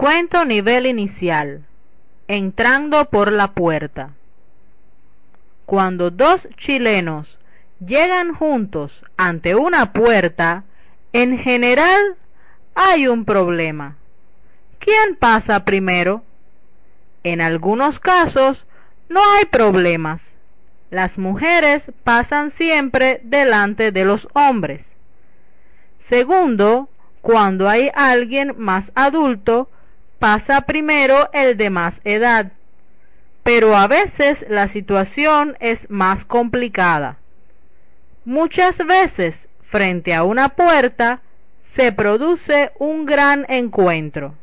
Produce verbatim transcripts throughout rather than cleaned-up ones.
Cuento nivel inicial. Entrando por la puerta. Cuando dos chilenos llegan juntos ante una puerta, en general hay un problema. ¿Quién pasa primero? En algunos casos no hay problemas. Las mujeres pasan siempre delante de los hombres. Segundo, cuando hay alguien más adulto, pasa primero el de más edad. Pero a veces la situación es más complicada. Muchas veces, frente a una puerta, se produce un gran encuentro.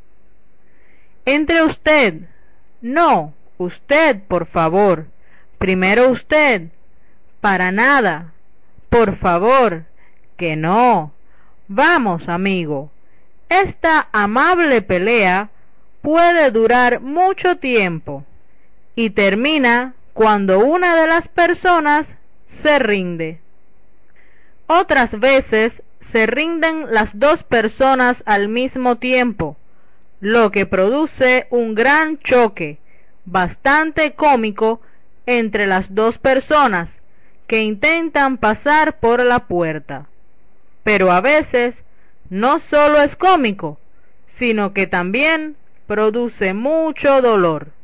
Entre usted. No, usted, por favor. Primero usted. Para nada. Por favor. Que no. Vamos, amigo. Esta amable pelea puede durar mucho tiempo y termina cuando una de las personas se rinde. Otras veces se rinden las dos personas al mismo tiempo, lo que produce un gran choque, bastante cómico, entre las dos personas que intentan pasar por la puerta. Pero a veces no solo es cómico, sino que también produce mucho dolor.